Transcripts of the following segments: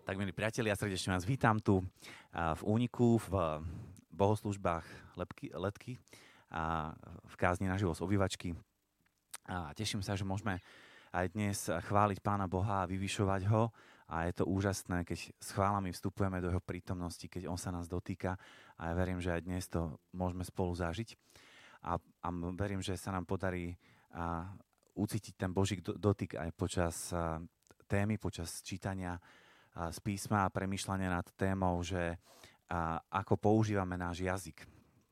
Tak, milí priatelia, srdečne vás vítam tu v Úniku, v bohoslúžbách Letky a v kázni na život z obývačky. A teším sa, že môžeme aj dnes chváliť Pána Boha a vyvyšovať ho. A je to úžasné, keď s chválami vstupujeme do jeho prítomnosti, keď on sa nás dotýka. A ja verím, že aj dnes to môžeme spolu zažiť. A verím, že sa nám podarí ucítiť ten Boží dotyk aj počas témy, počas čítania z písma a premýšľania nad témou, že ako používame náš jazyk.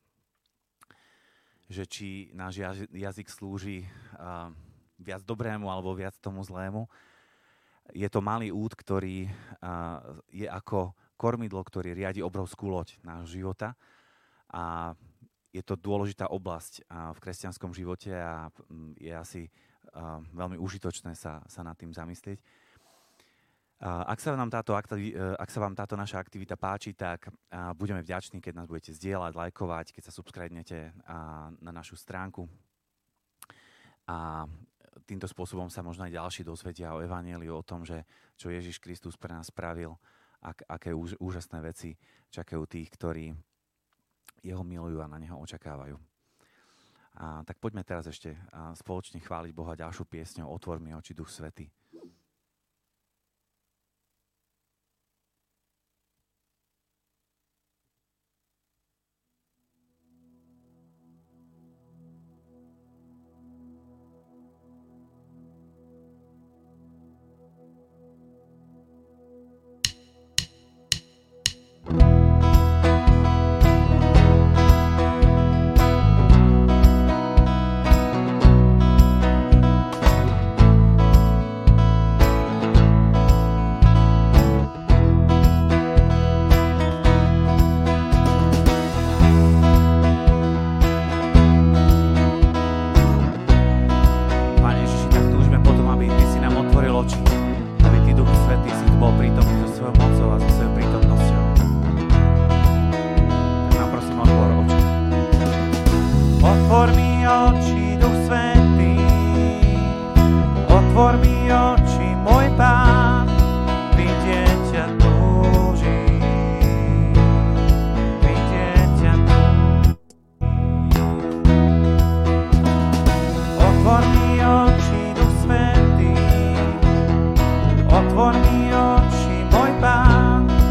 Že či náš jazyk slúži viac dobrému alebo viac tomu zlému. Je to malý úd, ktorý je ako kormidlo, ktorý riadi obrovskú loď nášho života. A je to dôležitá oblasť v kresťanskom živote a je asi veľmi užitočné sa nad tým zamyslieť. Ak sa vám táto naša aktivita páči, tak budeme vďační, keď nás budete zdieľať, lajkovať, keď sa subscribnete na našu stránku. A týmto spôsobom sa možno aj ďalší dozvedia o evanjeliu, o tom, že čo Ježiš Kristus pre nás spravil, aké úžasné veci čakajú tých, ktorí jeho milujú a na neho očakávajú. Tak poďme teraz ešte spoločne chváliť Boha ďalšou piesňou Otvor mi oči, Duch Svätý. Otvor mi oči, môj Pán,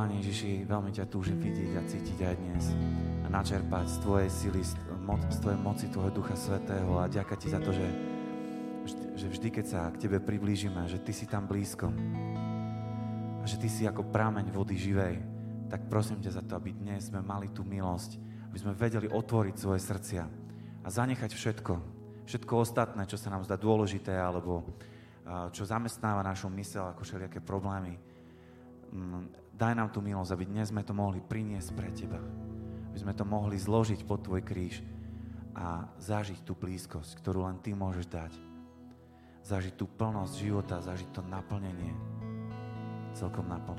Pane Ježiši, veľmi ťa túžim vidieť a cítiť aj dnes a načerpať z Tvojej sily, z Tvojej moci, Tvojho Ducha Svätého a ďakujem Ti za to, že vždy, keď sa k Tebe priblížime, že Ty si tam blízko a že Ty si ako prameň vody živej, tak prosím ťa za to, aby dnes sme mali tú milosť, aby sme vedeli otvoriť svoje srdcia a zanechať všetko ostatné, čo sa nám zdá dôležité alebo čo zamestnáva našu myseľ ako všelijaké problémy. Daj nám tú milosť, aby dnes sme to mohli priniesť pre Teba. Aby sme to mohli zložiť pod Tvoj kríž a zažiť tú blízkosť, ktorú len Ty môžeš dať. Zažiť tú plnosť života, zažiť to naplnenie celkom naplno.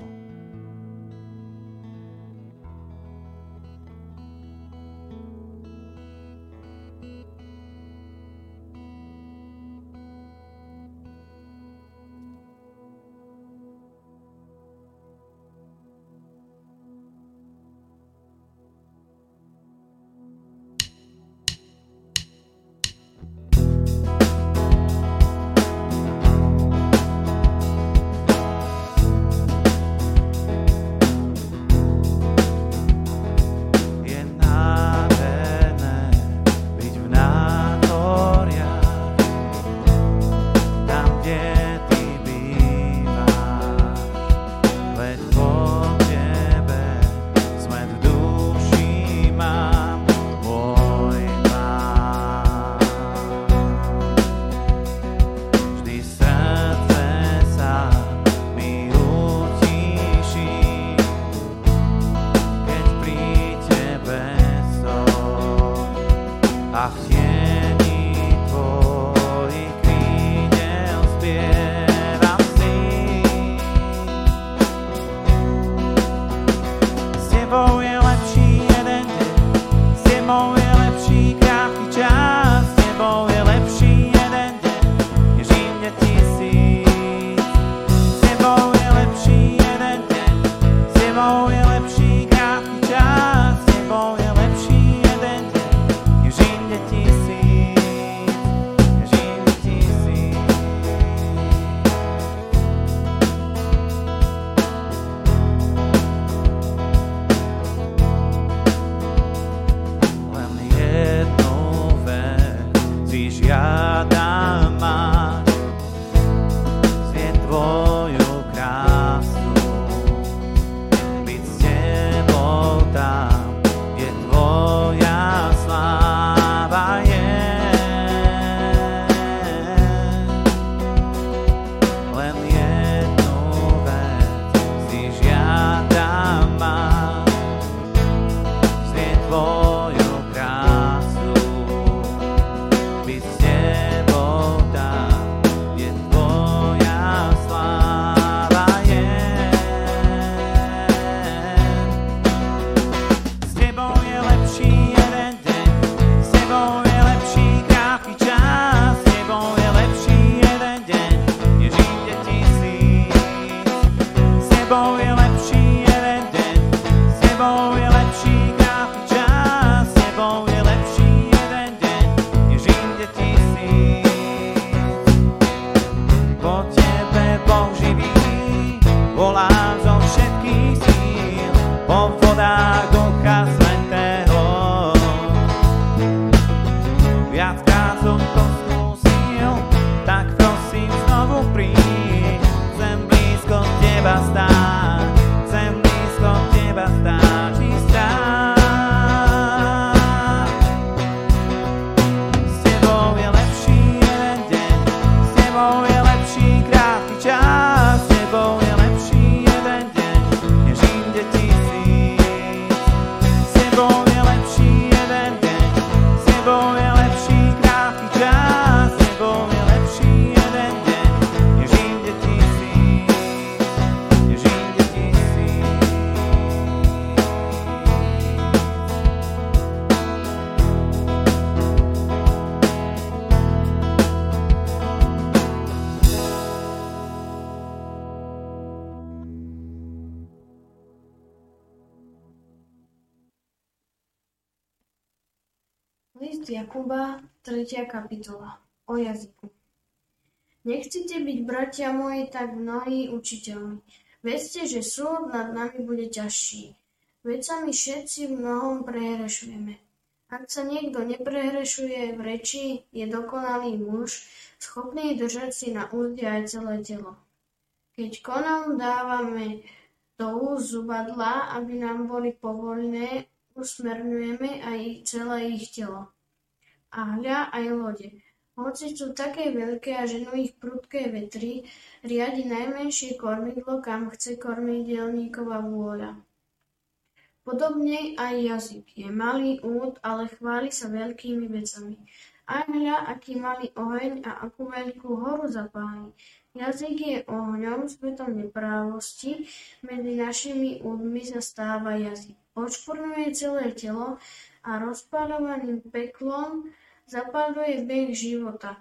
List Jakuba, 3. kapitola, o jazyku. Nechcete byť, bratia moji, tak mnohí učiteľmi. Vedzte, že súd nad nami bude ťažší. Veď sa my všetci v mnohom prehrešujeme. Ak sa niekto neprehrešuje v reči, je dokonalý muž, schopný držať si na úzde aj celé telo. Keď konom dávame do úst zubadlá, aby nám boli povoľné, usmerňujeme aj celé ich telo. A hľa aj lode. Hoci sú také veľké a ženú ich prudké vetry, riadi najmenšie kormidlo, kam chce kormidelníkova vôľa. Podobne aj jazyk. Je malý úd, ale chváli sa veľkými vecami. Aj hľa, aký malý oheň a akú veľkú horu zapáli. Jazyk je ohňom, svetom neprávosti, medzi našimi údmi sa stáva jazyk. Odšporňuje celé telo a rozpaľovaným peklom zapaľuje beh života.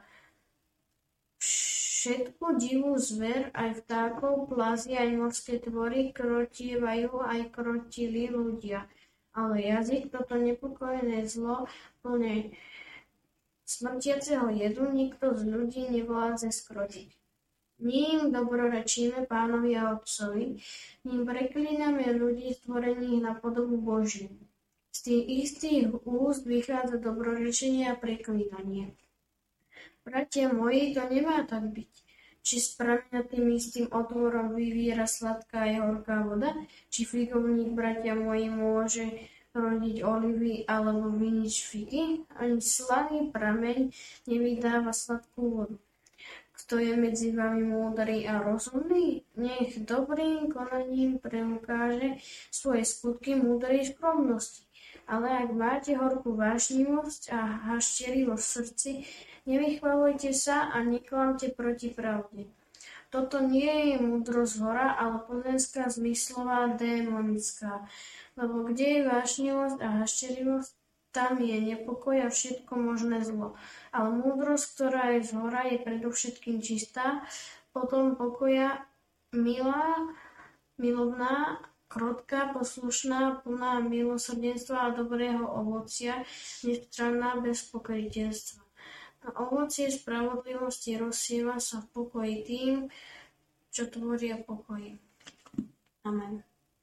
Všetku divú zver, aj vtákov, plazy, aj morské tvory, krotievajú, aj krotili ľudia. Ale jazyk, toto nepokojné zlo, plné smrtiaceho jedu, nikto z ľudí nevládze skrotiť. Ním dobrorečíme Pánovi a Otcovi, ním preklíname ľudí stvorených na podobu Božiu. Z tých istých úst vychádza dobrorečenie a preklínanie. Bratia moji, to nemá tak byť. Či z prameňa tým istým otvorom vyviera sladká aj horká voda? Či figovník, bratia moji, môže rodiť olivy alebo vinič figy? Ani slaný prameň nevydáva sladkú vodu. Kto je medzi vami múdry a rozumný? Nech dobrým konaním preukáže svoje skutky múdrej skromnosti. Ale ak máte horkú vášnivosť a hašterivosť v srdci, nevychvaľujte sa a neklamte proti pravde. Toto nie je múdrosť hora, ale pozemská, zmyslová, démonická. Lebo kde je vášnivosť a hašterivosť, tam je nepokoj a všetko možné zlo. Ale múdrosť, ktorá je z hora, je predovšetkým čistá, potom pokoja, milá, milovná, krotká, poslušná, plná milosrdenstva a dobrého ovocia, nestranná, bez pokrytiestva. A ovocie spravodlivosti rozsieva sa v pokoji tým, čo tvoria pokoj. Amen.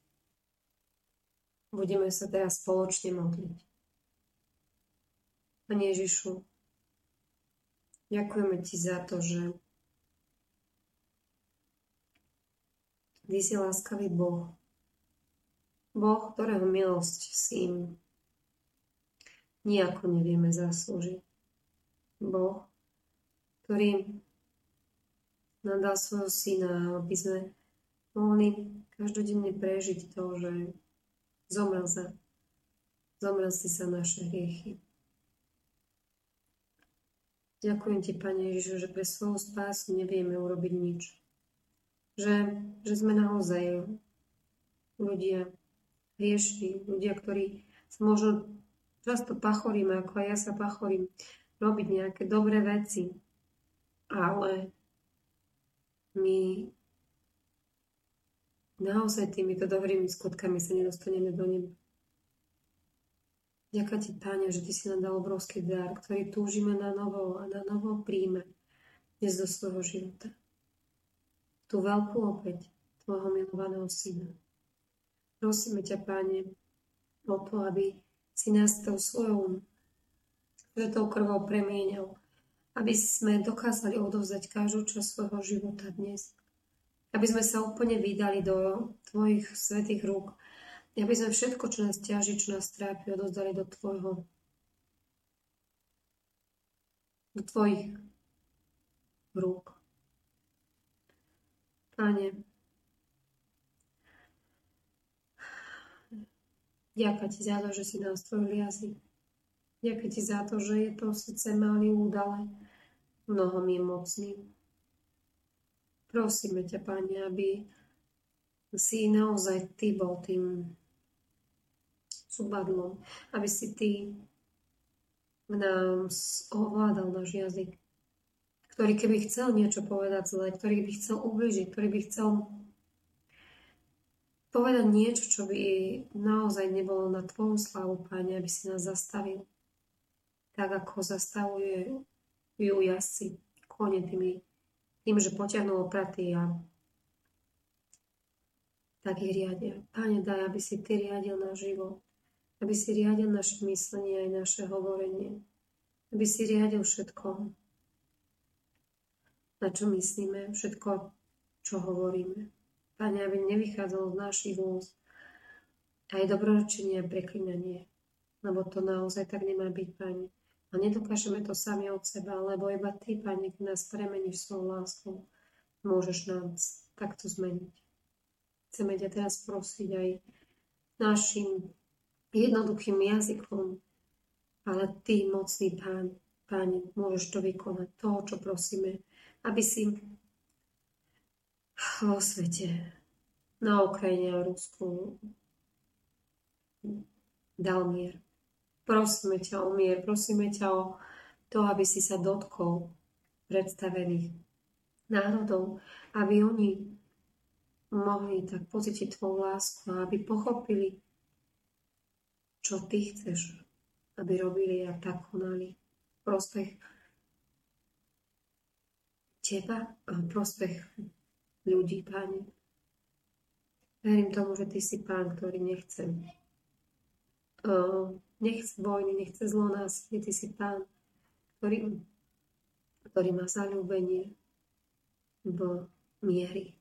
Budeme sa teraz spoločne modliť. Pane Ježišu, ďakujeme Ti za to, že Ty si láskavý Boh. Boh, ktorého milosť si nijako nevieme zaslúžiť. Boh, ktorý nám dal svojho syna, aby sme mohli každodenne prežiť to, že zomrel si za naše hriechy. Ďakujem Ti, Pane Ježišu, že pre svoju spásu nevieme urobiť nič. Že sme naozaj ľudia hriešni, ľudia, ktorí sa možno často pachoríme, ako aj ja sa pachorím, robiť nejaké dobré veci, ale my naozaj týmito dobrými skutkami sa nedostaneme do neba. Ďakujem Ti, Pane, že Ty si nám dal obrovský dar, ktorý túžime na novo a na novo príjme dnes do svojho života. Tú veľkú opäť Tvojho milovaného syna. Prosíme ťa, Pane, o to, aby si nás tou svojou svetou krvou premienil, aby sme dokázali odovzdať každú časť svojho života dnes. Aby sme sa úplne vydali do Tvojich svätých rúk. Aby sme všetko, čo nás ťaží, čo nás trápi, odovzdali do Tvojich rúk. Pane, ďakujem Ti za to, že si nás stvoril jazyk. Ďakujem Ti za to, že je to síce malý úd, ale mnohom je mocný. Prosíme ťa, Pane, aby si naozaj Ty bol tým zubadlom, aby si Ty nám ovládal náš jazyk, ktorý keby chcel niečo povedať zle, ktorý by chcel ubližiť, ktorý by chcel povedať niečo, čo by naozaj nebolo na Tvoju slávu, Pane, aby si nás zastavil. Tak, ako zastavujú jazdci kone tým, že potiahnú opraty a tak ich riadia. Pane, daj, aby si Ty riadil náš život, aby si riadil naše myslenie aj naše hovorenie, aby si riadil všetko, na čo myslíme, všetko, čo hovoríme. Pane, aby nevychádzalo z našich úst aj dobrorečenie a preklinanie, lebo to naozaj tak nemá byť, Pane. A nedokážeme to sami od seba, lebo iba Ty, Pane, keď nás premeníš svojou láskou, môžeš nás takto zmeniť. Chceme ťa teraz prosiť aj našim jednoduchým jazykom, ale Ty, mocný Pán, Pane, môžeš to vykonať, toho, čo prosíme, aby si vo svete, na Ukrajine a Rusku dal mier. Prosíme ťa o mier, prosíme ťa o to, aby si sa dotkol predstavených národov, aby oni mohli tak pocítiť tvoju lásku a aby pochopili, čo Ty chceš, aby robili a tak konali v prospech Teba a v prospech ľudí, Pane. Verím tomu, že Ty si Pán, ktorý nechce vojny, nechce zlo násilie. Ty si Pán, ktorý má zaľúbenie v miery.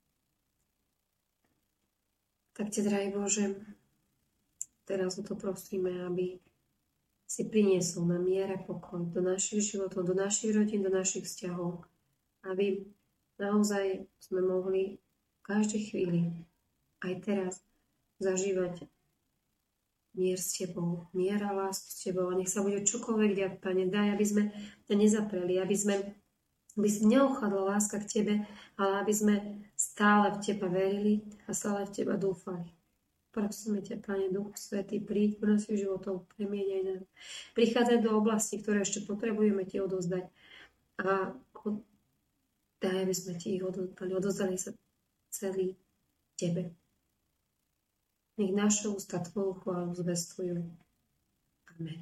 Tak ťa, drahý Bože, teraz o to prosíme, aby si priniesol na miere pokoj do našich životov, do našich rodín, do našich vzťahov. Aby naozaj sme mohli v každej chvíli, aj teraz, zažívať mier s Tebou, mier a lásku s Tebou. A nech sa bude čokoľvek diať, Pane, daj, aby sme ťa nezapreli, aby neochladla láska k Tebe, ale aby sme stále v Teba verili a stále v Teba dúfali. Prosíme ťa, Pane, Duchu Svätý, príď do našich životov, premieňaj nás. Prichádzaj do oblasti, ktoré ešte potrebujeme Ti odozdať. A daj, aby sme Ti ich odozdali sa celý Tebe. Nech naše ústa Tvoju chválu zvestujú. Amen.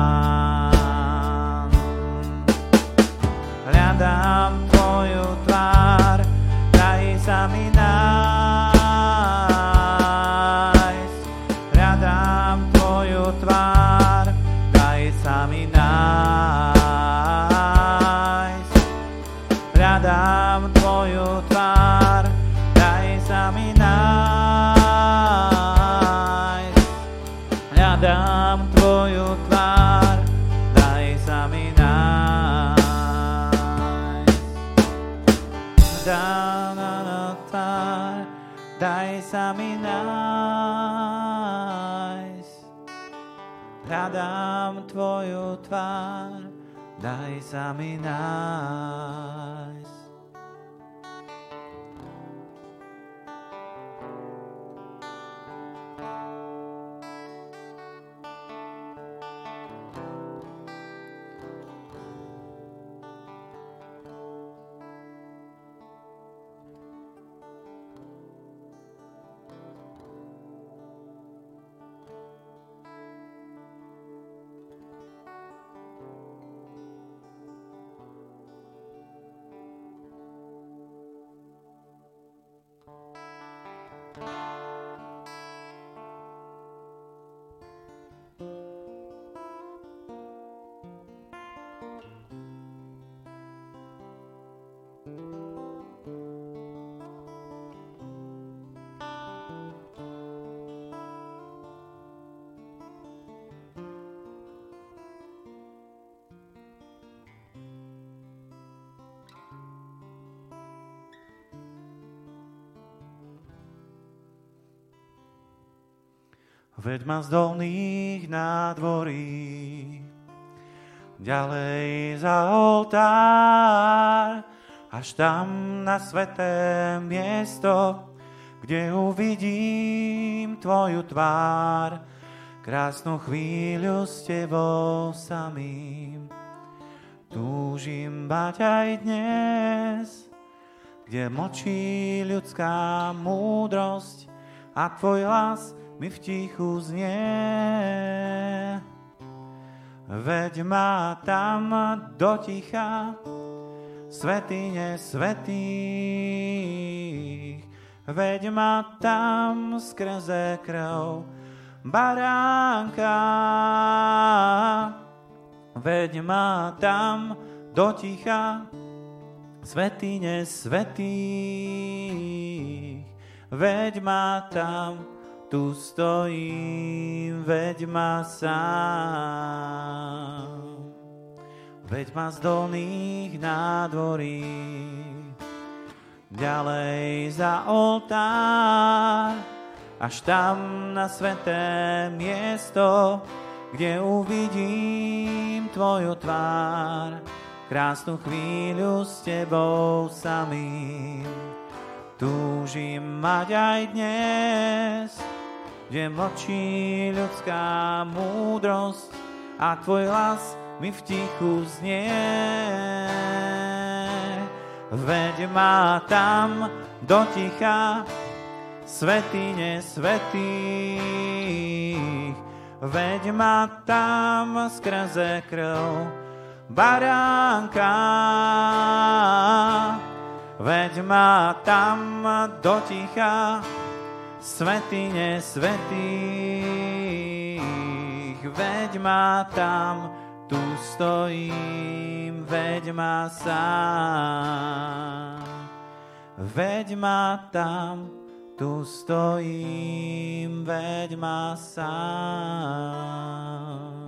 Hľadám Tvoju tvár. mi nájsť. Daj sa mi nájsť. Hľadám tvoju tvár, daj sa mi nájsť. Veď ma z dolných nádvorí ďalej za oltár, až tam na sveté miesto, kde uvidím tvoju tvár, krásnu chvíľu s tebou samým. Túžim mať aj dnes, kde mlčí ľudská múdrosť a tvoj hlas mi v tichu znie. Veď ma tam do ticha, svätyne svätých. Veď ma tam skrze krv baránka. Veď ma tam do ticha, svätyne svätých. Veď ma tam, tu stojím, veď ma sám. Veď ma z dolných nádvorí ďalej za oltár, až tam na sveté miesto, kde uvidím tvoju tvár, krásnu chvíľu s tebou samým. Túžim mať aj dnes, kde mlčí ľudská múdrosť a tvoj hlas mi v tichu znie. Veď ma tam do ticha, svätyne svätých. Veď ma tam skrze krv baránka. Veď ma tam do ticha, svätyne svätých. Veď ma tam, tu stojím, veď ma sám. Veď ma tam, tu stojím, veď ma sám.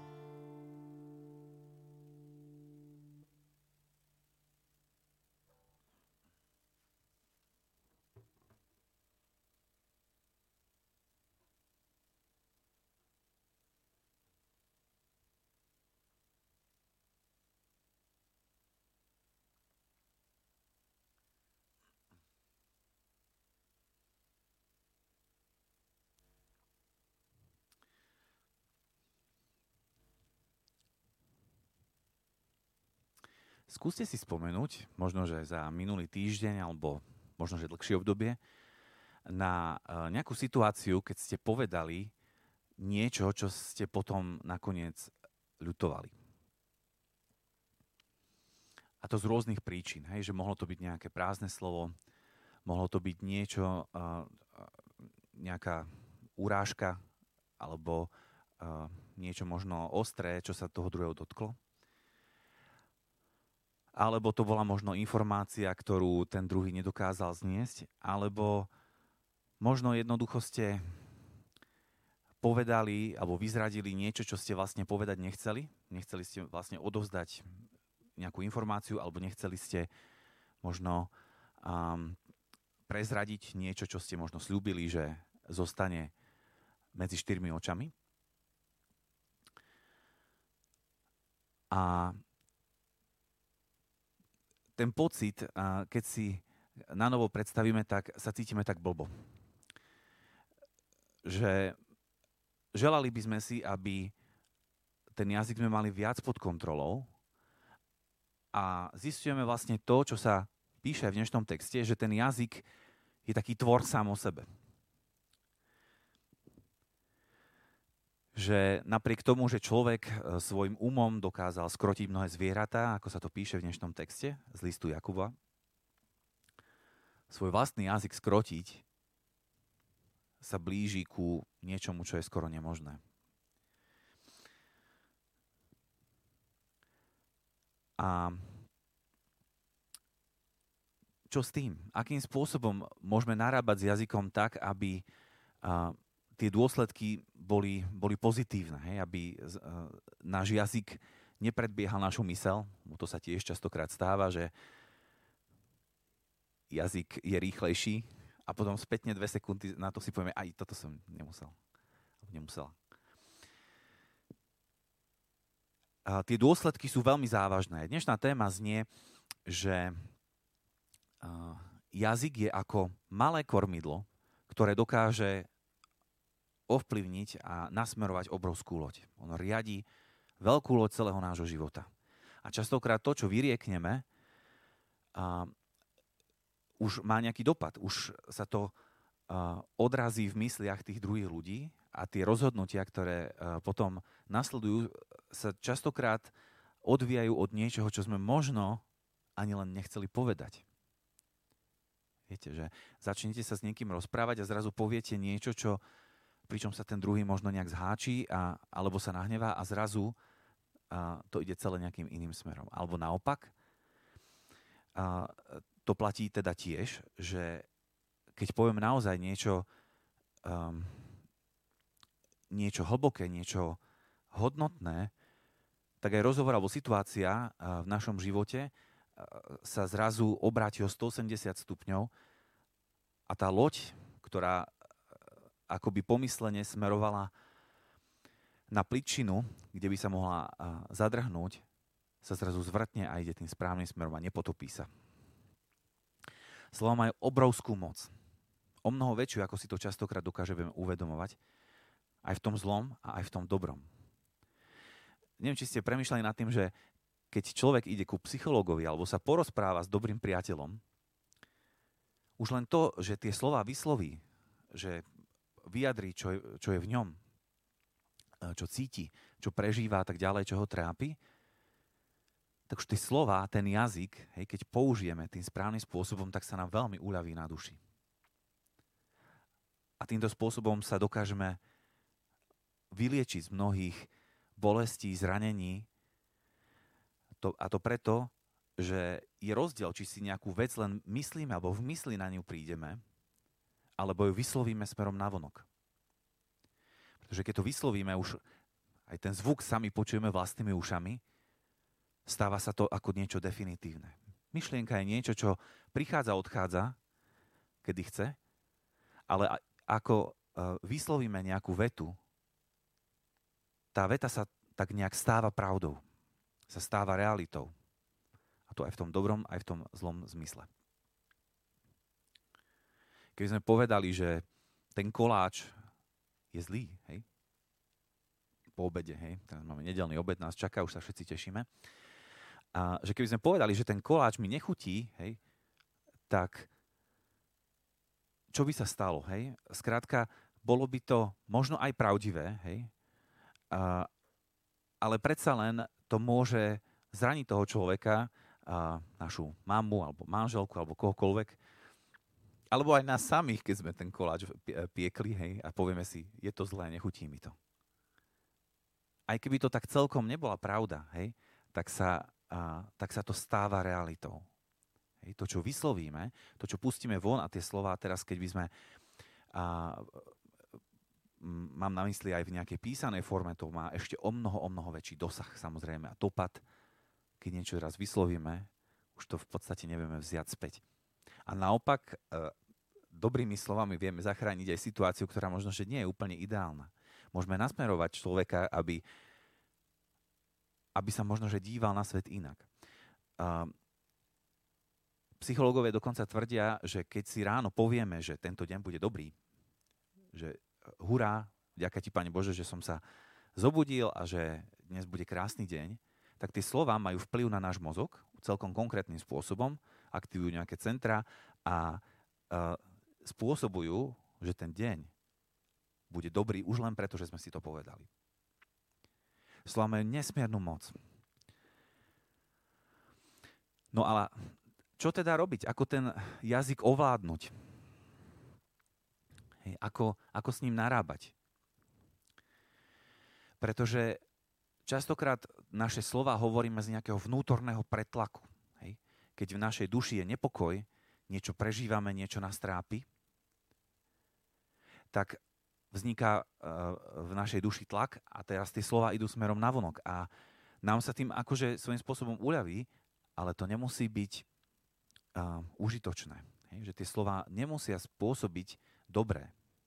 Skúste si spomenúť, možno, že za minulý týždeň, alebo možno, že dlhšie obdobie, na nejakú situáciu, keď ste povedali niečo, čo ste potom nakoniec ľutovali. A to z rôznych príčin, hej, že mohlo to byť nejaké prázdne slovo, mohlo to byť niečo, nejaká urážka, alebo niečo možno ostré, čo sa toho druhého dotklo. Alebo to bola možno informácia, ktorú ten druhý nedokázal zniesť, alebo možno jednoducho ste povedali alebo vyzradili niečo, čo ste vlastne povedať nechceli. Nechceli ste vlastne odovzdať nejakú informáciu alebo nechceli ste možno prezradiť niečo, čo ste možno sľúbili, že zostane medzi štyrmi očami. A ten pocit, keď si na novo predstavíme, tak sa cítime tak blbo. Že želali by sme si, aby ten jazyk sme mali viac pod kontrolou a zistujeme vlastne to, čo sa píše v dnešnom texte, že ten jazyk je taký tvor sám o sebe. Že napriek tomu, že človek svojim umom dokázal skrotiť mnohé zvieratá, ako sa to píše v dnešnom texte z listu Jakuba, svoj vlastný jazyk skrotiť sa blíži ku niečomu, čo je skoro nemožné. A čo s tým? Akým spôsobom môžeme narábať s jazykom tak, aby tie dôsledky boli pozitívne, hej? Aby náš jazyk nepredbiehal našu myseľ. To sa tiež častokrát stáva, že jazyk je rýchlejší a potom spätne 2 sekundy na to si povieme, aj toto som nemusela. A tie dôsledky sú veľmi závažné. Dnešná téma znie, že jazyk je ako malé kormidlo, ktoré dokáže ovplyvniť a nasmerovať obrovskú loď. Ono riadi veľkú loď celého nášho života. A častokrát to, čo vyriekneme, už má nejaký dopad. Už sa to odrazí v mysliach tých druhých ľudí a tie rozhodnutia, ktoré potom nasledujú, sa častokrát odvíjajú od niečoho, čo sme možno ani len nechceli povedať. Viete, že začnete sa s niekým rozprávať a zrazu poviete niečo, pričom sa ten druhý možno nejak zháči alebo sa nahnevá a zrazu to ide celé nejakým iným smerom. Alebo naopak, to platí teda tiež, že keď poviem naozaj niečo hlboké, niečo hodnotné, tak aj rozhovor alebo situácia v našom živote sa zrazu obráti o 180 stupňov a tá loď, ktorá akoby pomyslene smerovala na pličinu, kde by sa mohla zadrhnúť, sa zrazu zvrtne a ide tým správnym smerom a nepotopí sa. Slova majú obrovskú moc. O mnoho väčšiu, ako si to častokrát dokážeme uvedomovať, aj v tom zlom a aj v tom dobrom. Neviem, či ste premýšľali nad tým, že keď človek ide ku psychológovi alebo sa porozpráva s dobrým priateľom, už len to, že tie slová vysloví, že vyjadrí, čo je v ňom, čo cíti, čo prežíva a tak ďalej, čo ho trápi, tak už tie slová, ten jazyk, hej, keď použijeme tým správnym spôsobom, tak sa nám veľmi uľaví na duši. A týmto spôsobom sa dokážeme vyliečiť z mnohých bolestí, zranení. A to preto, že je rozdiel, či si nejakú vec len myslíme, alebo v mysli na ňu prídeme, alebo ju vyslovíme smerom navonok. Pretože keď to vyslovíme, už aj ten zvuk sami počujeme vlastnými ušami, stáva sa to ako niečo definitívne. Myšlienka je niečo, čo prichádza, odchádza, kedy chce, ale ako vyslovíme nejakú vetu, tá veta sa tak nejak stáva pravdou, sa stáva realitou. A to aj v tom dobrom, aj v tom zlom zmysle. Keby sme povedali, že ten koláč je zlý, hej? Po obede, hej? Teraz máme nedeľný obed, nás čaká, už sa všetci tešíme. A že keby sme povedali, že ten koláč mi nechutí, hej, tak čo by sa stalo, hej? Skrátka, bolo by to možno aj pravdivé, hej? Ale predsa len to môže zraniť toho človeka, našu mamu, alebo manželku, alebo kohokoľvek, alebo aj nás samých, keď sme ten koláč piekli, hej, a povieme si, je to zlé, nechutí mi to. Aj keby to tak celkom nebola pravda, hej, tak sa to stáva realitou. Hej, to, čo vyslovíme, to, čo pustíme von a tie slová teraz, keď by sme mám na mysli aj v nejakej písanej forme, to má ešte o mnoho väčší dosah, samozrejme, a dopad, keď niečo raz vyslovíme, už to v podstate nevieme vziať späť. A naopak, dobrými slovami vieme zachrániť aj situáciu, ktorá možno, že nie je úplne ideálna. Môžeme nasmerovať človeka, aby sa možno, že díval na svet inak. Psychológovia dokonca tvrdia, že keď si ráno povieme, že tento deň bude dobrý, že hurá, vďaka ti, Pane Bože, že som sa zobudil a že dnes bude krásny deň, tak tie slová majú vplyv na náš mozog celkom konkrétnym spôsobom, aktivujú nejaké centra a spôsobujú, že ten deň bude dobrý už len preto, že sme si to povedali. Slová majú nesmiernu moc. No ale čo teda robiť? Ako ten jazyk ovládnuť? Hej, ako s ním narábať? Pretože častokrát naše slova hovoríme z nejakého vnútorného pretlaku. Hej? Keď v našej duši je nepokoj, niečo prežívame, niečo nás trápi, tak vzniká v našej duši tlak a teraz tie slova idú smerom navonok. A nám sa tým akože svojím spôsobom uľaví, ale to nemusí byť užitočné. Hej? Že tie slova nemusia spôsobiť dobré.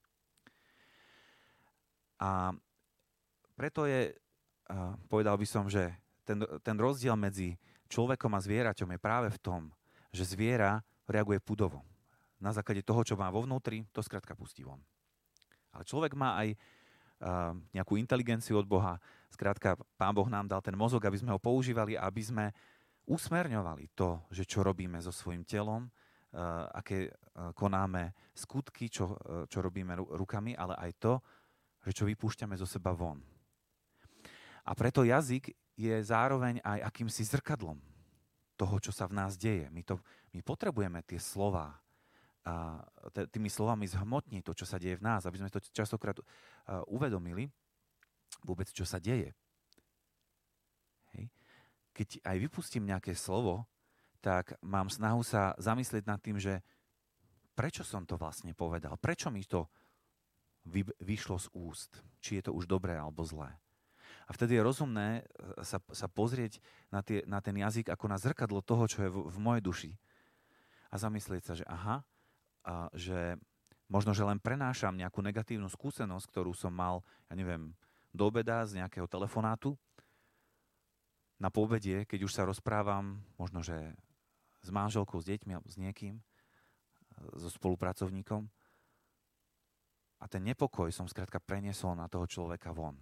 A preto je, povedal by som, že ten rozdiel medzi človekom a zvieraťom je práve v tom, že zviera reaguje pudovo. Na základe toho, čo má vo vnútri, to skrátka pustí von. Ale človek má aj nejakú inteligenciu od Boha. Skrátka, Pán Boh nám dal ten mozog, aby sme ho používali, aby sme usmerňovali to, že čo robíme so svojím telom, aké konáme skutky, čo robíme rukami, ale aj to, že čo vypúšťame zo seba von. A preto jazyk je zároveň aj akýmsi zrkadlom toho, čo sa v nás deje. My potrebujeme tie slová, tými slovami zhmotniť to, čo sa deje v nás, aby sme to častokrát uvedomili vôbec, čo sa deje. Hej. Keď aj vypustím nejaké slovo, tak mám snahu sa zamyslieť nad tým, že prečo som to vlastne povedal, prečo mi to vyšlo z úst, či je to už dobré alebo zlé. A vtedy je rozumné sa pozrieť na ten jazyk ako na zrkadlo toho, čo je v mojej duši. A zamyslieť sa, že že možno, že len prenášam nejakú negatívnu skúsenosť, ktorú som mal, do obeda z nejakého telefonátu. Na poobede, keď už sa rozprávam, možno, že s manželkou, s deťmi alebo s niekým, so spolupracovníkom. A ten nepokoj som skrátka preniesol na toho človeka von.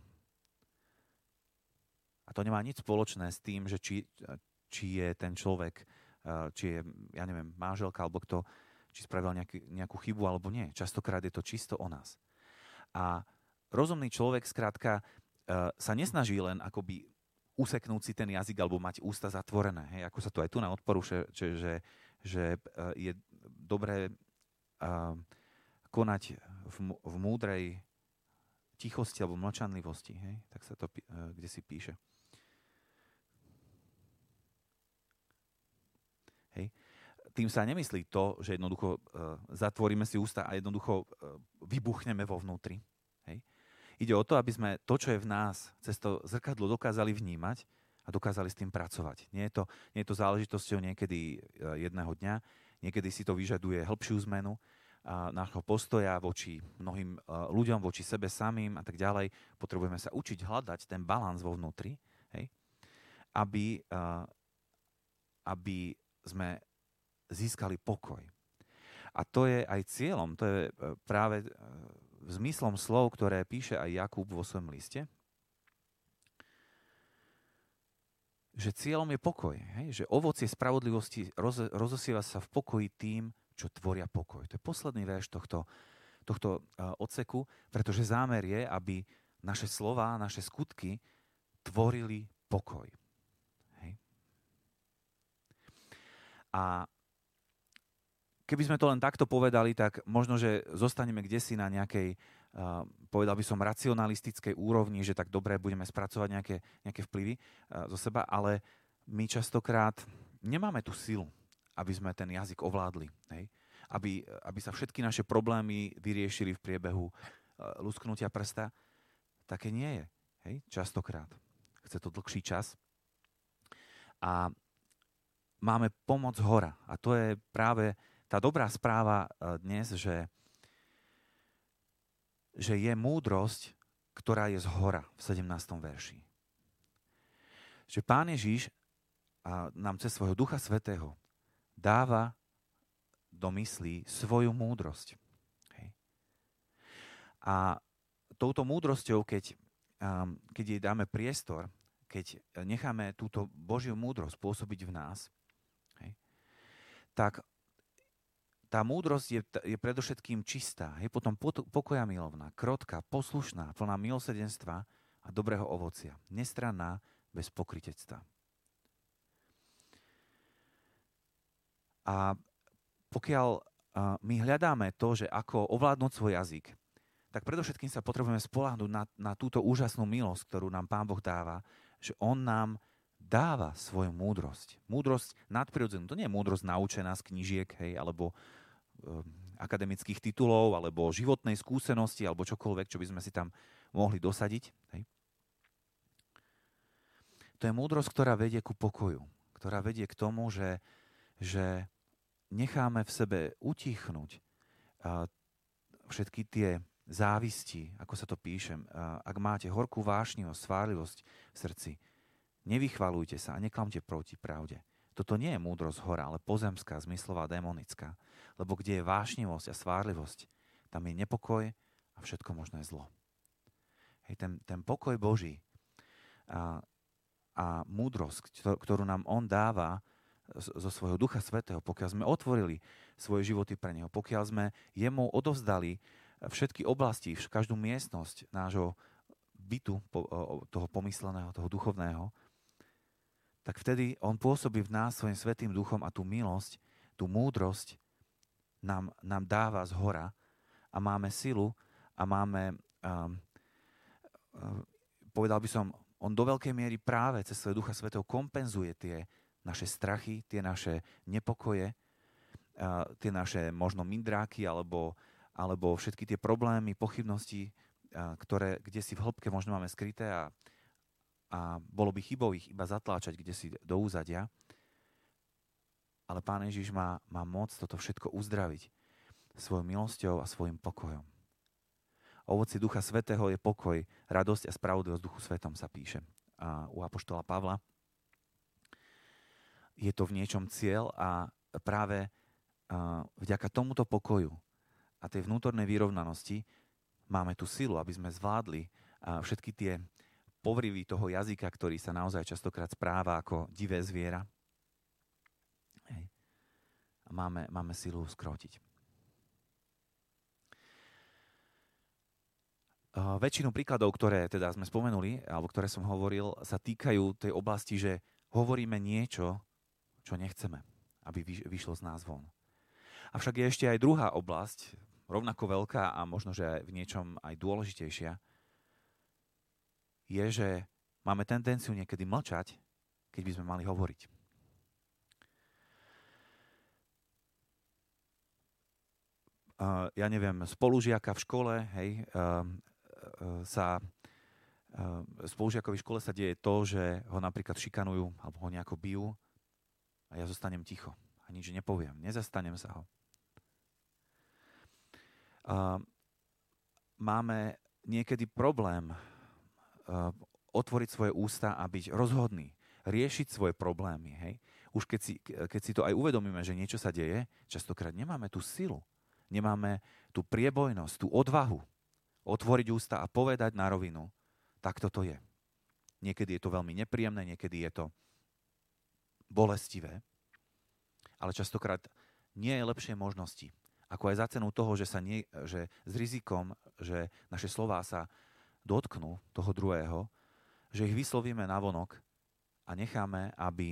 A to nemá nič spoločné s tým, že či je ten človek, či je, manželka alebo kto, či spravil nejakú chybu alebo nie. Častokrát je to čisto o nás. A rozumný človek skrátka sa nesnaží len akoby useknúť si ten jazyk alebo mať ústa zatvorené. Hej, ako sa to aj tu na odporúča, že je dobré konať v múdrej tichosti alebo mlčanlivosti. Hej? Tak sa to kde si píše. Hej. Tým sa nemyslí to, že jednoducho zatvoríme si ústa a jednoducho vybuchneme vo vnútri. Hej. Ide o to, aby sme to, čo je v nás, cez to zrkadlo dokázali vnímať a dokázali s tým pracovať. Nie je to záležitosťou niekedy jedného dňa, niekedy si to vyžaduje hĺbšiu zmenu nášho postoja voči mnohým ľuďom, voči sebe samým a tak ďalej. Potrebujeme sa učiť hľadať ten balans vo vnútri, hej, aby sme získali pokoj. A to je aj cieľom, to je práve zmyslom slov, ktoré píše aj Jakub vo svojom liste, že cieľom je pokoj, hej, že ovocie spravodlivosti rozosieva sa v pokoji tým, čo tvoria pokoj. To je posledný verš tohto odseku, pretože zámer je, aby naše slová, naše skutky tvorili pokoj. Hej. A keby sme to len takto povedali, tak možno, že zostaneme kdesi na nejakej, povedal by som, racionalistickej úrovni, že tak dobre budeme spracovať nejaké vplyvy zo seba, ale my častokrát nemáme tú silu, aby sme ten jazyk ovládli. Hej? Aby sa všetky naše problémy vyriešili v priebehu lusknutia prsta, také nie je. Hej? Častokrát. Chce to dlhší čas. A máme pomoc hora. A to je práve tá dobrá správa dnes, že je múdrosť, ktorá je z hora v 17. verši. Že Pán Ježiš nám cez svojho Ducha Svätého dáva do myslí svoju múdrosť. Hej. A touto múdrosťou, keď jej dáme priestor, keď necháme túto Božiu múdrosť pôsobiť v nás, hej, tak tá múdrosť je predovšetkým čistá, je potom pokoja milovná, krotká, poslušná, plná milosrdenstva a dobrého ovocia, nestranná, bez pokrytectva. A pokiaľ my hľadáme to, že ako ovládnuť svoj jazyk, tak predovšetkým sa potrebujeme spoľahnúť na túto úžasnú milosť, ktorú nám Pán Boh dáva, že On nám dáva svoju múdrosť. Múdrosť nadprirodzenú. To nie je múdrosť naučená z knížiek, hej, alebo akademických titulov, alebo životnej skúsenosti, alebo čokoľvek, čo by sme si tam mohli dosadiť. Hej. To je múdrosť, ktorá vedie ku pokoju. Ktorá vedie k tomu, že necháme v sebe utichnúť všetky tie závisti, ako sa to píšem. Ak máte horkú vášnivosť, svárlivosť v srdci, nevychvalujte sa a neklamte proti pravde. Toto nie je múdrosť hora, ale pozemská, zmyslová, démonická. Lebo kde je vášnivosť a svárlivosť, tam je nepokoj a všetko možné zlo. Hej, ten pokoj Boží a múdrosť, ktorú nám On dáva zo svojho Ducha Svätého, pokiaľ sme otvorili svoje životy pre Neho, pokiaľ sme Jemu odovzdali všetky oblasti, každú miestnosť nášho bytu, toho pomysleného, toho duchovného, tak vtedy On pôsobí v nás svojim Svätým Duchom a tú milosť, tú múdrosť nám dáva z hora a máme silu a máme, povedal by som, On do veľkej miery práve cez svojho Ducha Svätého kompenzuje tie naše strachy, tie naše nepokoje, tie naše možno mindráky alebo všetky tie problémy, pochybnosti, ktoré kde si v hĺbke možno máme skryté a bolo by chybou ich iba zatláčať kde si do úzadia. Ale Pán Ježiš má moc toto všetko uzdraviť svojou milosťou a svojim pokojom. Ovocie Ducha Svätého je pokoj, radosť a spravodlivosť v Duchu Svätom sa píše u apoštola Pavla. Je to v niečom cieľ a práve vďaka tomuto pokoju a tej vnútornej vyrovnanosti máme tú silu, aby sme zvládli všetky tie povrivy toho jazyka, ktorý sa naozaj častokrát správa ako divé zviera. Hej. A máme silu skrotiť. Väčšinu príkladov, ktoré teda sme spomenuli, alebo ktoré som hovoril, sa týkajú tej oblasti, že hovoríme niečo, čo nechceme, aby vyšlo z nás von. Avšak je ešte aj druhá oblasť, rovnako veľká a možno, že aj v niečom aj dôležitejšia, je, že máme tendenciu niekedy mlčať, keď by sme mali hovoriť. Ja neviem, spolužiaka v škole, hej, spolužiakovi v škole sa deje to, že ho napríklad šikanujú alebo ho nejako bijú a ja zostanem ticho a nič nepoviem, nezastanem sa ho. Máme niekedy problém otvoriť svoje ústa a byť rozhodný, riešiť svoje problémy. Hej? Už keď si to aj uvedomíme, že niečo sa deje, častokrát nemáme tú silu, nemáme tú priebojnosť, tú odvahu otvoriť ústa a povedať na rovinu, tak toto je. Niekedy je to veľmi nepríjemné, niekedy je to bolestivé, ale častokrát nie je lepšie možnosti, ako aj za cenu toho, že s rizikom, že naše slová sa dotknú toho druhého, že ich vyslovíme navonok a necháme, aby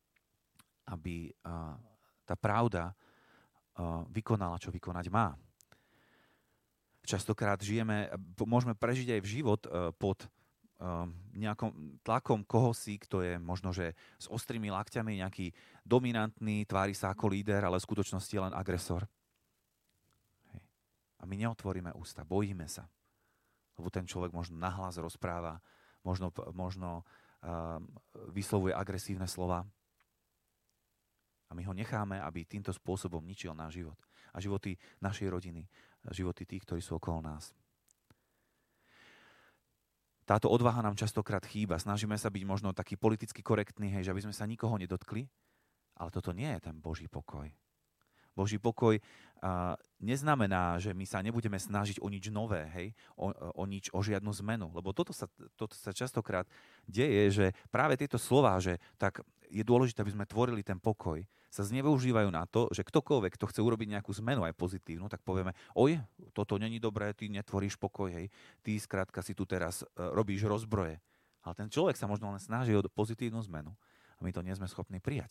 tá pravda vykonala, čo vykonať má. Častokrát môžeme prežiť aj v život pod nejakým tlakom kohosi, kto je možno, že s ostrými lakťami nejaký dominantný, tvári sa ako líder, ale v skutočnosti je len agresor. Hej. A my neotvoríme ústa, bojíme sa. lebo ten človek možno nahlas rozpráva, možno vyslovuje agresívne slova. A my ho necháme, aby týmto spôsobom ničil náš život. A životy našej rodiny, životy tých, ktorí sú okolo nás. Táto odvaha nám častokrát chýba. Snažíme sa byť možno taký politicky korektný, hej, že aby sme sa nikoho nedotkli, ale toto nie je ten Boží pokoj. Boží pokoj neznamená, že my sa nebudeme snažiť o nič nové, hej? O žiadnu zmenu. Lebo toto sa častokrát deje, že práve tieto slová, že tak je dôležité, aby sme tvorili ten pokoj, sa zneužívajú na to, že ktokoľvek, kto chce urobiť nejakú zmenu aj pozitívnu, tak povieme, oj, toto není dobré, ty netvoríš pokoj, hej? Ty skrátka si tu teraz robíš rozbroje. Ale ten človek sa možno len snaží o pozitívnu zmenu a my to nie sme schopní prijať.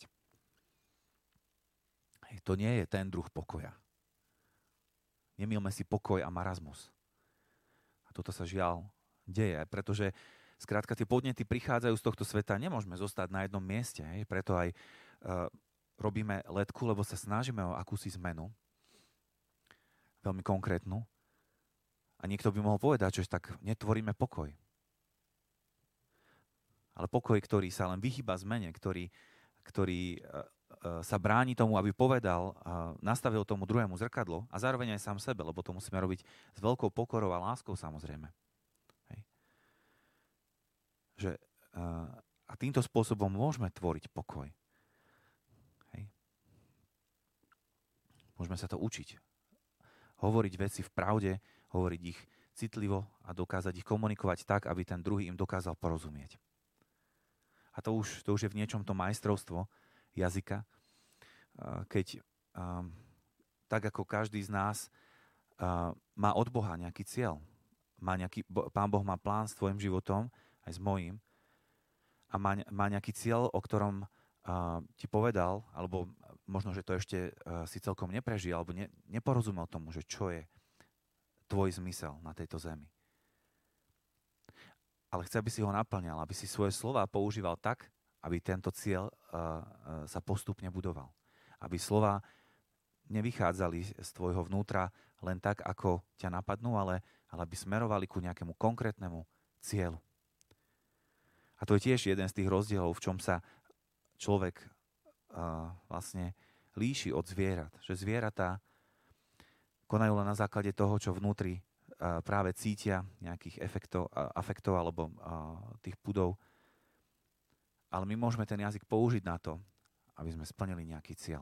To nie je ten druh pokoja. Nemýlme si pokoj a marazmus. A toto sa žiaľ deje, pretože skrátka tie podnety prichádzajú z tohto sveta, nemôžeme zostať na jednom mieste. Preto aj robíme letku, lebo sa snažíme o akúsi zmenu, veľmi konkrétnu. A niekto by mohol povedať, že tak netvoríme pokoj. Ale pokoj, ktorý sa len vyhýba zmene, ktorý sa bráni tomu, aby povedal, nastavil tomu druhému zrkadlo a zároveň aj sám sebe, lebo to musíme robiť s veľkou pokorou a láskou samozrejme. Hej. A týmto spôsobom môžeme tvoriť pokoj. Hej. Môžeme sa to učiť. Hovoriť veci v pravde, hovoriť ich citlivo a dokázať ich komunikovať tak, aby ten druhý im dokázal porozumieť. A to už je v niečom to majstrovstvo jazyka, keď tak ako každý z nás má od Boha nejaký cieľ. Pán Boh má plán s tvojim životom, aj s mojím, a má nejaký cieľ, o ktorom ti povedal, alebo možno, že to ešte si celkom neprežil, alebo neporozumel tomu, že čo je tvoj zmysel na tejto zemi. Ale chce, aby si ho naplňal, aby si svoje slová používal tak, aby tento cieľ sa postupne budoval. Aby slová nevychádzali z tvojho vnútra len tak, ako ťa napadnú, ale aby smerovali ku nejakému konkrétnemu cieľu. A to je tiež jeden z tých rozdielov, v čom sa človek vlastne líši od zvierat. Že zvieratá konajú len na základe toho, čo vnútri práve cítia, nejakých afektov alebo tých pudov. Ale my môžeme ten jazyk použiť na to, aby sme splnili nejaký cieľ.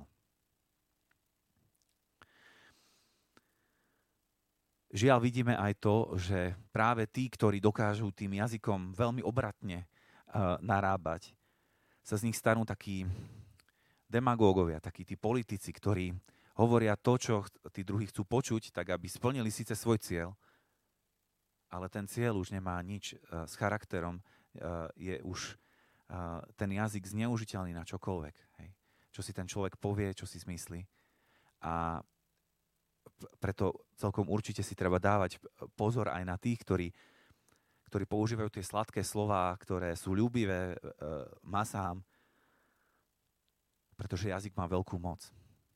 Žiaľ, vidíme aj to, že práve tí, ktorí dokážu tým jazykom veľmi obratne narábať, sa z nich stanú takí demagógovia, takí tí politici, ktorí hovoria to, čo tí druhí chcú počuť, tak aby splnili síce svoj cieľ, ale ten cieľ už nemá nič s charakterom, je už ten jazyk zneužiteľný na čokoľvek. Hej. Čo si ten človek povie, čo si zmyslí. A preto celkom určite si treba dávať pozor aj na tých, ktorí používajú tie sladké slová, ktoré sú ľúbivé masám, pretože jazyk má veľkú moc.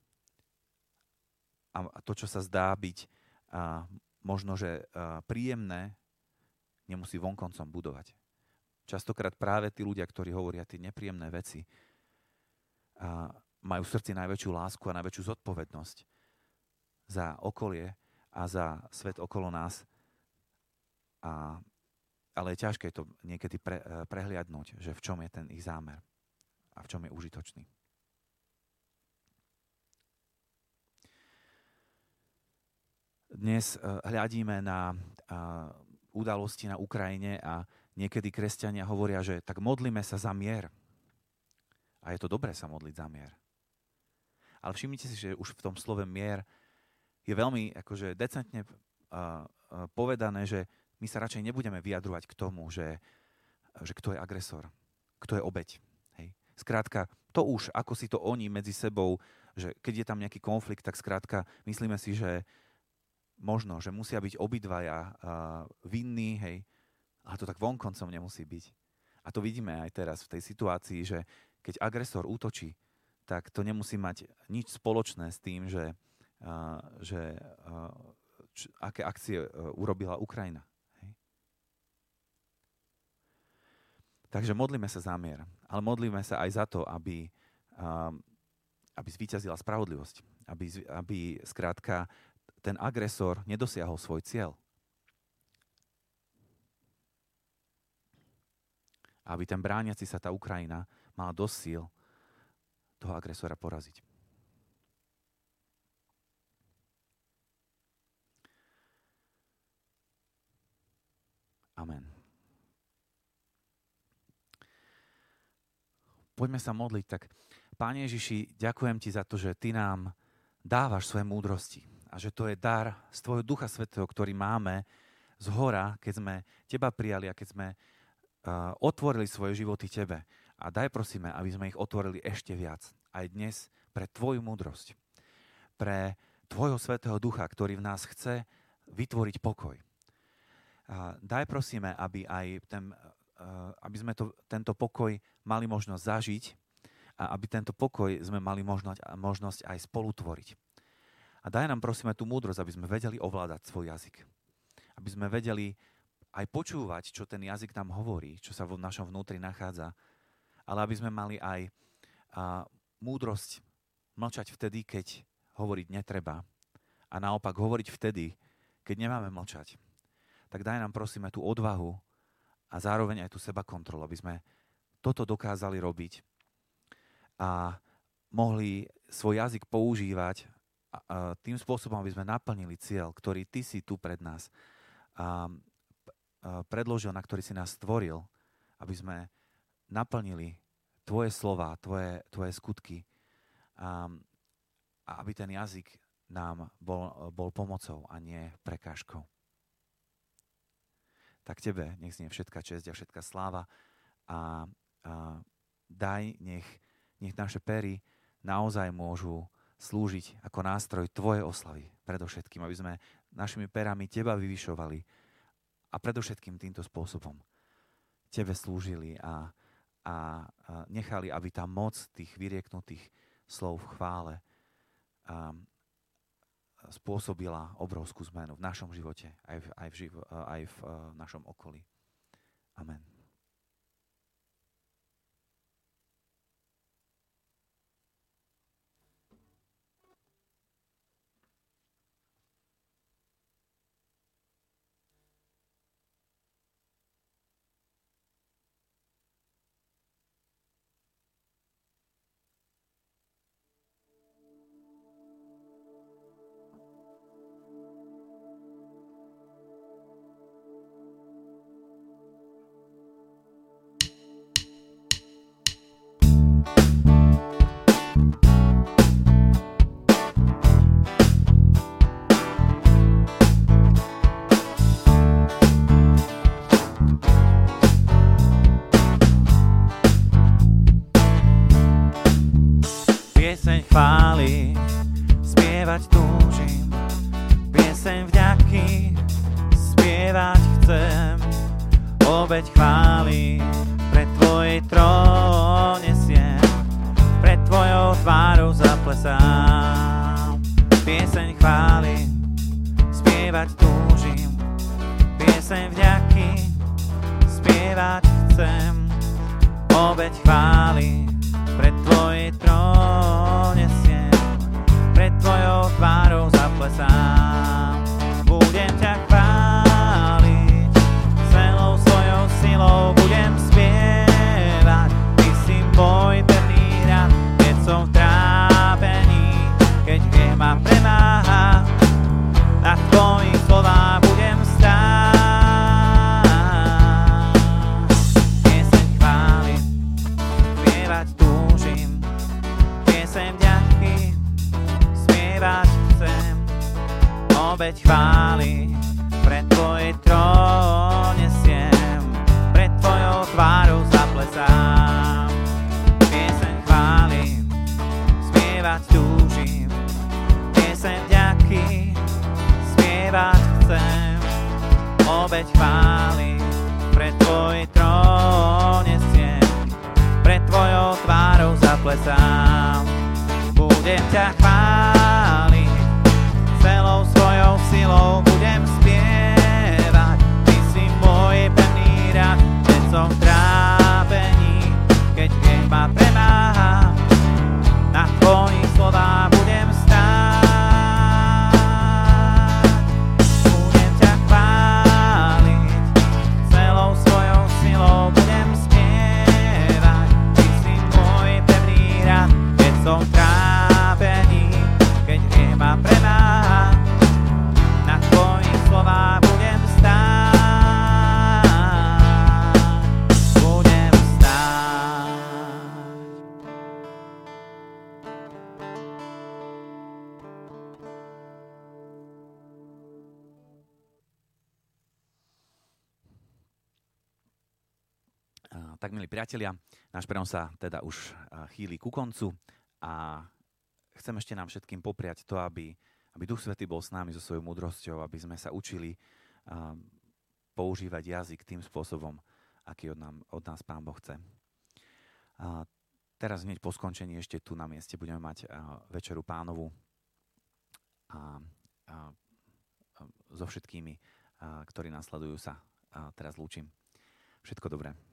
A to, čo sa zdá byť možno, že príjemné, nemusí vonkoncom budovať. Častokrát práve tí ľudia, ktorí hovoria tie nepríjemné veci, majú v srdci najväčšiu lásku a najväčšiu zodpovednosť za okolie a za svet okolo nás. Ale je ťažké to niekedy prehliadnúť, že v čom je ten ich zámer a v čom je užitočný. Dnes hľadíme na udalosti na Ukrajine a niekedy kresťania hovoria, že tak modlíme sa za mier. A je to dobré sa modliť za mier. Ale všimnite si, že už v tom slove mier je veľmi akože decentne povedané, že my sa radšej nebudeme vyjadrovať k tomu, že kto je agresor, kto je obeť. Hej. Skrátka, to už, ako si to oni medzi sebou, že keď je tam nejaký konflikt, tak skrátka, myslíme si, že možno, že musia byť obidvaja vinní, hej, ale to tak vonkoncom nemusí byť. A to vidíme aj teraz v tej situácii, že keď agresor útočí, tak to nemusí mať nič spoločné s tým, aké akcie urobila Ukrajina. Hej. Takže modlíme sa za mier, ale modlíme sa aj za to, aby zvíťazila spravodlivosť, aby skrátka ten agresor nedosiahol svoj cieľ. Aby ten brániaci sa tá Ukrajina mala dosť síl toho agresora poraziť. Amen. Poďme sa modliť. Tak, Pane Ježiši, ďakujem Ti za to, že Ty nám dávaš svoje múdrosti a že to je dar z Tvojho Ducha Svätého, ktorý máme z hora, keď sme Teba prijali a keď sme otvorili svoje životy Tebe. A daj prosíme, aby sme ich otvorili ešte viac. Aj dnes pre Tvoju múdrosť. Pre Tvojho Svätého Ducha, ktorý v nás chce vytvoriť pokoj. Daj prosíme, aby sme tento pokoj mali možnosť zažiť a aby tento pokoj sme mali možnosť aj spolutvoriť. A daj nám prosíme tú múdrosť, aby sme vedeli ovládať svoj jazyk. Aby sme vedeli aj počúvať, čo ten jazyk nám hovorí, čo sa v našom vnútri nachádza, ale aby sme mali aj múdrosť mlčať vtedy, keď hovoriť netreba a naopak hovoriť vtedy, keď nemáme mlčať. Tak daj nám prosíme tú odvahu a zároveň aj tú sebakontrolu, aby sme toto dokázali robiť a mohli svoj jazyk používať tým spôsobom, aby sme naplnili cieľ, ktorý Ty si tu pred nás predložil, na ktorý si nás stvoril, aby sme naplnili Tvoje slova, Tvoje skutky a aby ten jazyk nám bol pomocou a nie prekážkou. Tak Tebe nech znie všetká česť a všetká sláva a daj, nech naše pery naozaj môžu slúžiť ako nástroj Tvojej oslavy. Predovšetkým, aby sme našimi perami Teba vyvyšovali a predovšetkým týmto spôsobom Tebe slúžili a nechali, aby tá moc tých vyrieknutých slov v chvále spôsobila obrovskú zmenu v našom živote, aj v našom okolí. Amen. Pieseň chvály, spievať túžim, pieseň vďaky, spievať chcem, obeť chvály, pred Tvoj trón nesiem, pred Tvojou tvárou zaplesám. Pieseň chvály, spievať túžim, pieseň vďaky, spievať chcem, obeť chvály, pred Tvoj trón nesiem, pred Tvojou tvárou zaplesám. Budem ťa chváliť, celou svojou silou budem spievať. Ty si môj pevný rad, keď som v trápení, keď hriech ma premáha, na Tvojich slovách budem stáť. Pieseň chvály, spievať túžim, pieseň vďaky, spievať chcem, obeť chvály, pred Tvoj trón nesiem, pred Tvojou tvárou zaplesám. Pieseň chvály, spievať túžim, pieseň vďaky, spievať chcem, obeť chvály, pred Tvoj trón nesiem, pred Tvojou tvárou zaplesám. Budem ťa chváliť, celou svojou silou budem spievať. Ty si môj pevný rad, keď som v trápení, som v trápení, keď hriech ma premáha, na tvojich slovách budem stáť. Budem stáť. Tak, milí priatelia, náš prenos sa teda už chýli ku koncu a chcem ešte nám všetkým popriať to, aby Duch Svätý bol s nami so svojou múdrosťou, aby sme sa učili používať jazyk tým spôsobom, aký od nás Pán Boh chce. Teraz hneď po skončení ešte tu na mieste budeme mať večeru Pánovu a so všetkými, ktorí nasledujú, sa teraz lúčim. Všetko dobré.